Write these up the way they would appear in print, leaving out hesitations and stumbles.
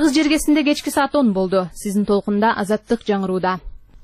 Кыргыз жергесинде кечки саат 10 болду. Сиздин толкунда Азаттык жаңырууда.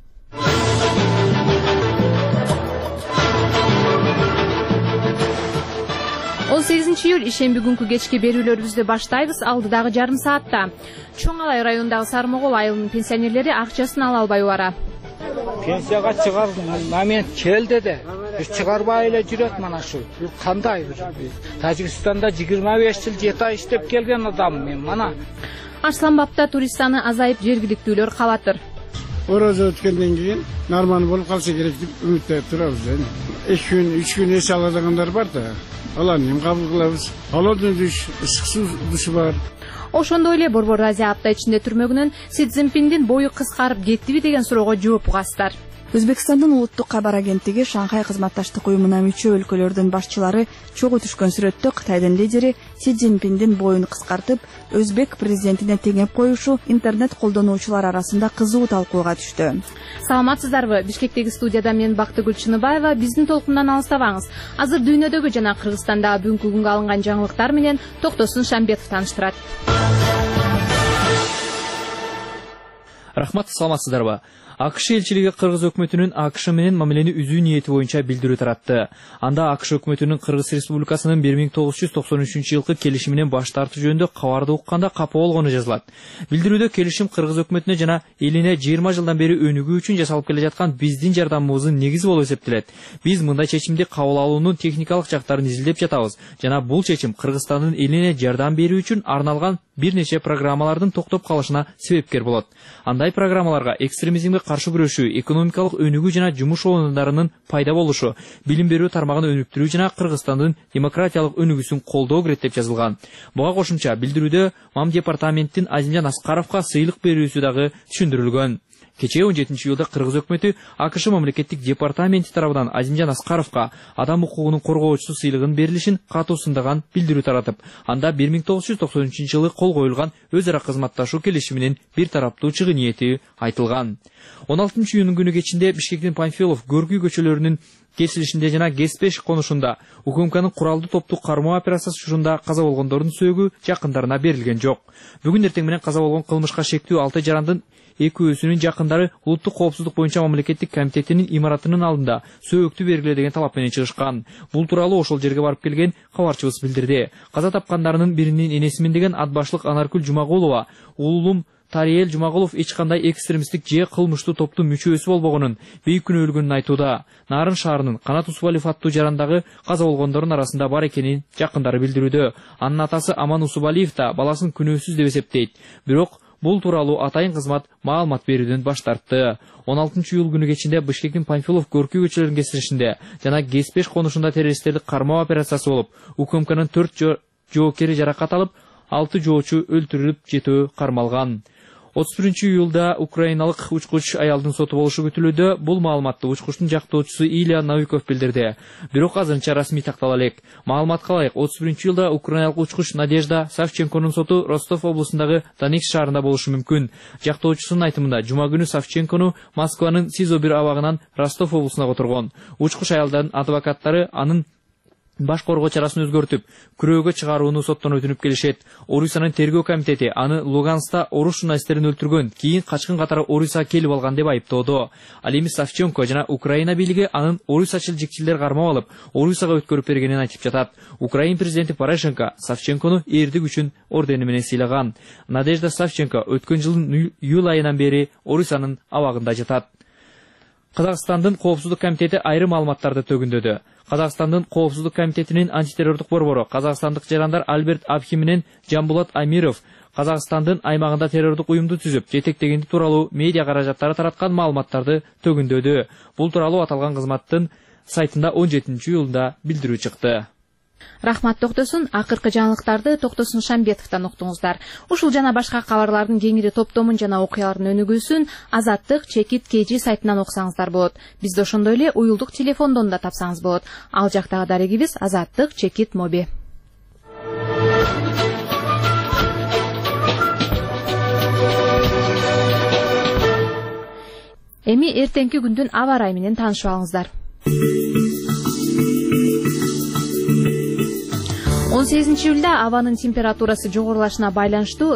18 июль ишемби күнкү кечки берүүлөрүбүздү баштайбыз. Алдыдагы жарым саатта Чоң Алай районундагы Сармогол айылынын пенсионерлери акчасын ала албай бара. Пенсияга чыгар момент келди де, чыгарбай эле жүрөт мана шу. Кандай? Тажикстанда 25 жыл 7 ай иштеп келген адам мен мана. Арсланбапта турист саны азайып, жергиликтүүлөр калатыр. Орозо өткөндөн кийин нормалдуу болуп калса керек деп үмүттөнүп турабыз. 2 күн, 3 күн эс аладыгандар бар да. Аларны эми кабыл кылабыз. Алардын ысык суу душу бар. Ошондой эле Борбор Азия апта ичинде түрмөгүнөн Си Цзиньпиндин бою кыскарып кеттиби деген суроого жооп угастар. Өзбекстандын улуттук кабар агенттиги Шанхай кызматташтык уюмуна мүчө өлкөлөрдүн башчылары чогуу түшкөн сүрөттө Кытайдын лидери Си Цзиньпиндин боюн кыскартып, өзбек президентине теңеп коюшу интернет колдонуучулар арасында кызуу талкууга түштү. Саламатсыздарбы? Бишкектеги студияда мен Бактыгүл Чыныбаева. Биздин толкундан алыстабаңыз. Азыр дүйнөдөгү жана Кыргызстандагы бүгүнкү күнгө алынган жаңылыктар менен Токтосун Шамбетов тааныштырат. Рахмат, саламатсыздарбы? АКШ элчилиги Кыргыз өкмөтүнүн АКШ менен мамилени үзүү ниети боюнча билдирүү таратты. Анда АКШ өкмөтүнүн Кыргыз Республикасынын 1993 жылкы келишиминен баш тартуу жөнүндө кабарды укканда капа болгону жазылат. Билдирүүдө келишим Кыргыз өкмөтүнө жана элине 20 жылдан бери өнүгүү үчүн жасалып келе жаткан биздин жардамыбыздын негизи болуп эсептелет. Биз мындай чечимди кабыл алуунун техникалык жактарын изилдеп жатабыз жана бул чечим Кыргызстандын элине жардам берүү үчүн арналган бир нече программалардын токтоп калышына себепкер болот. Андай программаларга экстремизмге каршы күрөшүү, экономикалык өнүгүү жана жумуш орундарынын пайда болушу, билим берүү тармагын өнүктүрүү жана Кыргызстандын демократиялык өнүгүүсүн колдоо кирет деп жазылган. Буга кошумча билдирүүдө МАМ департаменттин Азимжан Аскаровго сыйлык берүүсү дагы түшүндүрүлгөн. Кечээ 17 июлда Кыргыз өкмөтү АКШ мамлекеттик департаменти тарабынан Азимжан Аскаровго адам укугунун коргоочусу сыйлыгын берилишин катуусундаган билдирүү таратып, анда 1993 жылы кол коюлган өз ара кызматташуу келишиминин бир тараптуу чыгуу ниети айтылган. 16 июнь күнү кечинде Бишкектин Панфилов, Горкүй көчөлөрүнүн кесилишинде жана Геспеш конушунда УКМКнын куралдуу топтук кармоо операциясы учурунда каза болгондордун сөөгү жакындарына берилген жок. Бүгүн эртең менен каза болгон кылмышка шектүү 6 жарандын экөөсүнүн жакындары улуттук коопсуздук боюнча мамлекеттик комитетинин имаратынын алдында сөөктү бергиле деген талап менен чыгышкан. Бул тууралуу ошол жерге барып келген кабарчыбыз билдирди. Каза тапкандарынын биринин энесимин деген Атбашлык Анаркүл Жумагулова, уулум Тариел Жумагулов эч кандай экстремисттик же кылмыштуу топтун мүчөсү болбогонун, бейкүнө өлгөнүн айтууда. Нарын шаарынын Канат Усубалиев аттуу жарандагы каза болгондордун арасында бар экенин жакындары билдирүүдө. Анын атасы Аман Усубалиев да баласын күнөөсүз деп эсептейт. Бирок бул тууралуу атайын кызмат маалымат берүүдөн баш тартты. 16 июль күнү кечинде Бишкектин Панфилов, Горкүй көчөлөрүнүн кесилишинде жана Геспеш конушунда террористтерди кармоо операциясы болуп, УКМКнын 4 жоокери жаракат алып, 6 жоочу өлтүрүлүп, 7 кармалган. 31 июлда украиналык учкуч аялдын соту болушу күтүлүүдө. Бул маалыматты учкучтун жактоочусу Илья Новиков билдирди. Бирок азырынча расмий тактала элек. Маалыматка ылайык, 31 июлда украиналык учкуч Надежда Савченконун соту Ростов облусундагы Донецк шаарында болушу мүмкүн. Жактоочусунун айтымында жума күнү Савченкону Москванын СИЗО-1 абагынан Ростов облусуна которгон. Учкуч аялдын адвокаттары анын баш коргоо чарасын өзгөртүп, күрөөгө чыгарууну соттон өтүнүп келишет. Орусиянын тергөө комитети аны Луганскта оруш журналисттерин өлтүргөн, кийин качкын катары Орусияга келип алган деп айыптоодо. Ал эми Савченко жана Украина бийлиги анын орусячыл жикчилер кармап алып, Орусияга өткөрүп бергенин айтып жатат. Украин президенти Порошенко Савченкону эрдик үчүн ордени менен сыйлаган. Надежда Савченко өткөн жылдын июль айынан бери Орусиянын абагында жатат. Казакстандын коопсуздук комитети айрым маалыматтарды төгүндөдү. Казакстандын коопсуздук комитетинин антитеррордук борбору казакстандык жарандар Альберт Абхим менен Жамбулат Амиров Казакстандын аймагында террордук уюмду түзүп, жетектегенди тууралуу медиа каражаттары тараткан маалыматтарды төгүндөдү. Бул тууралуу аталган кызматтын сайтында 17 июлда билдирүү чыкты. Рахмат Токтосун. Акыркы жаңылыктарды Токтосун Шамбетовдон уктуңуздар. Ушул жана башка кабарлардын кеңири топтомун жана окуялардын өнүгүүсүн Азаттык Чекит KG сайтынан окусаңыздар болот. Бизди ошондой эле уюлдук телефондон да тапсаңыз болот. Ал жактагы дарегибиз Азаттык Чекит Моби. Эми эртеңки күндүн аба ырайы менен таанышып алыңыздар. 18 июлда абанын температурасы жогорулашына байланыштуу